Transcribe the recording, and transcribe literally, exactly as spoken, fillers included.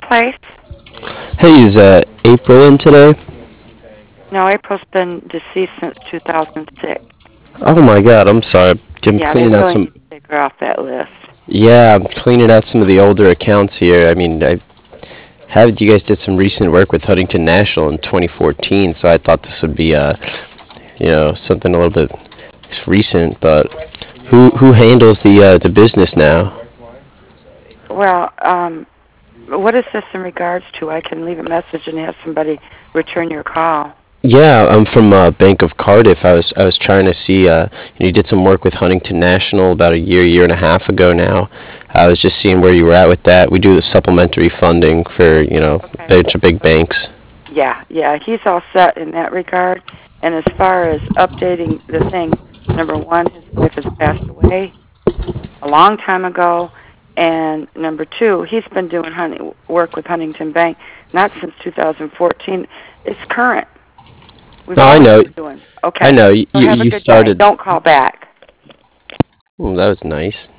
place? Hey, is uh, April in today? No, April's been deceased since two thousand six. Oh my God, I'm sorry. I'm Yeah, they cleaning out really some. need to take her off that list. Yeah, I'm cleaning out some of the older accounts here. I mean, I have you guys did some recent work with Huntington National in twenty fourteen, so I thought this would be uh, you know, something a little bit recent. But who who handles the uh, the business now? Well, um, what is this in regards to? I can leave a message and have somebody return your call. Yeah, I'm from uh, Bank of Cardiff. I was I was trying to see. Uh, you, know, you did some work with Huntington National about a year, year and a half ago now. I was just seeing where you were at with that. We do the supplementary funding for you know a Okay. bunch of big banks. Yeah, yeah, he's all set in that regard. And as far as updating the thing, number one, his wife has passed away a long time ago, and number two, he's been doing honey, work with Huntington Bank not since two thousand fourteen. It's current. We've No, I always know. been doing. I Okay. know. You So have a you good day. started. Don't call back. Oh, that was nice.